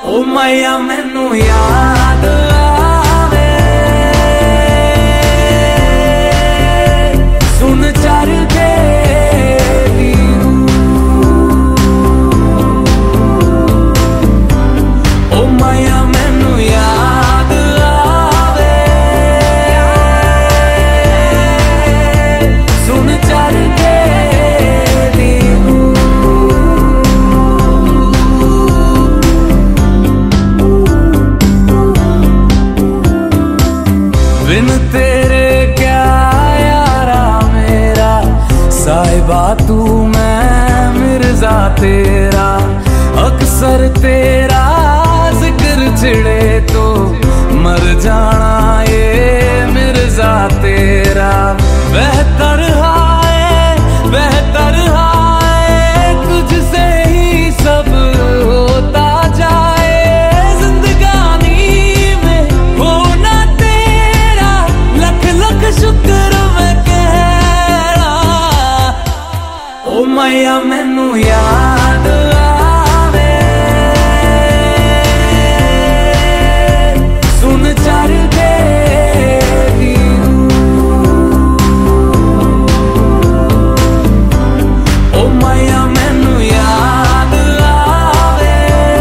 ओ मैया मैनू याद आवे, सुन चर के ओ मैया मैनू याद आवे, सुन चर के बिन तेरे क्या यारा मेरा, साहिबा तू मैं मिर्जा तेरा, अक्सर तेरा जिक्र छिड़े तो मर जाना ये मिर्जा तेरा। बेहतर हाय तुझसे ही सब होता जाए, जिंदगानी में होना तेरा लख लख शुक्र मैं कह रहा। ओ मैया मैनू याद आवे, सुन चर के ओ मैया मैनू याद आवे,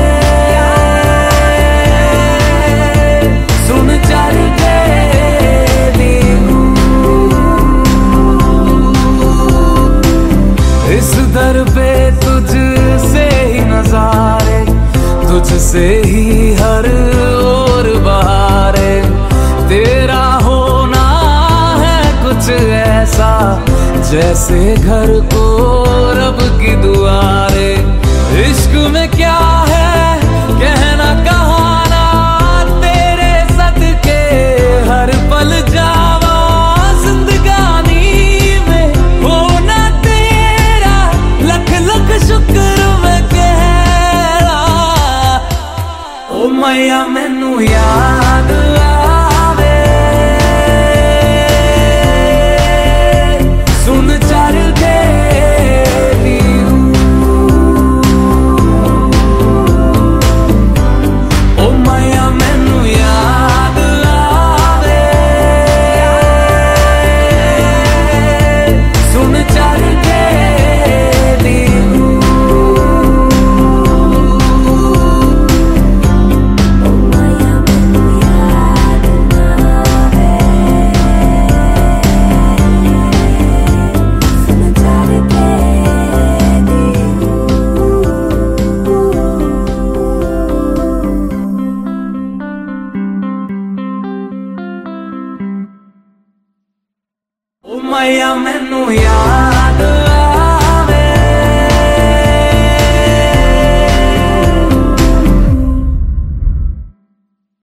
सुन चर के इस दर पे तुझसे ही नजारे, तुझसे ही हर ओर बहारे, तेरा होना है कुछ ऐसा जैसे घर को रब की दुआरे। इश्क में क्या है कहना कहाना, तेरे सदके हर पल जावा, जिंदगानी में होना तेरा लख लख शुक्र मैं कह रहा। ओ मैया मैनू याद आवे, सुन चर के ओ मैया मैनू याद आवे, सुन चर के ओ मैया मैनू याद